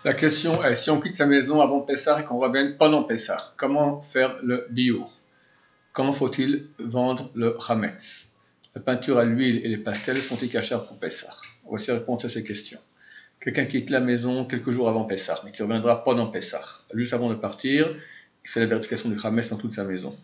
La question est, si on quitte sa maison avant Pessah et qu'on revienne pendant Pessah, comment faire le biour? Comment faut-il vendre le chametz? La peinture à l'huile et les pastels sont-ils cachers pour Pessah? Voici la réponse à ces questions. Quelqu'un quitte la maison quelques jours avant Pessah, mais qui reviendra pendant Pessah. Juste avant de partir, il fait la vérification du chametz dans toute sa maison.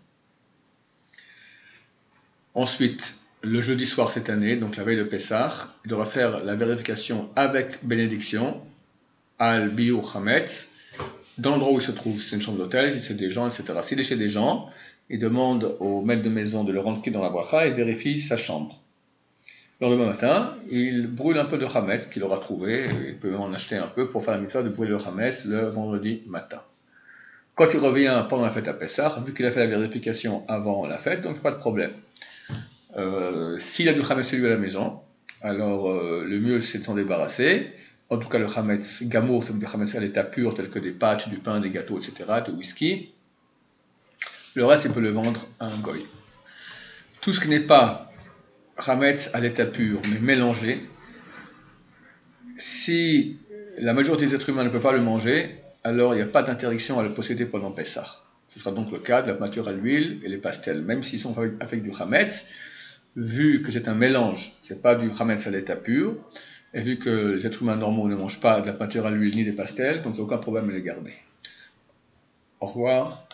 Ensuite, le jeudi soir cette année, donc la veille de Pessah, il devra faire la vérification avec bénédiction, al biur chametz, dans l'endroit où il se trouve. Si c'est une chambre d'hôtel, si c'est des gens, etc. S'il est chez des gens, il demande au maître de maison de le rentrer dans la bracha et vérifie sa chambre. Le lendemain matin, il brûle un peu de chametz qu'il aura trouvé, il peut même en acheter un peu pour faire la mitzvah de brûler le chametz le vendredi matin. Quand il revient pendant la fête à Pessah, vu qu'il a fait la vérification avant la fête, donc pas de problème. S'il a du chametz chez lui à la maison, alors le mieux c'est de s'en débarrasser. En tout cas, le chametz gamour, c'est du chametz à l'état pur, tel que des pâtes, du pain, des gâteaux, etc., de whisky. Le reste, il peut le vendre à un goy. Tout ce qui n'est pas chametz à l'état pur, mais mélangé, si la majorité des êtres humains ne peuvent pas le manger, alors il n'y a pas d'interdiction à le posséder pendant Pessah. Ce sera donc le cas de la peinture à l'huile et les pastels, même s'ils sont avec du chametz, vu que c'est un mélange, c'est pas du chametz à l'état pur, et vu que les êtres humains normaux ne mangent pas de la peinture à l'huile ni des pastels, donc il n'y a aucun problème à les garder. Au revoir.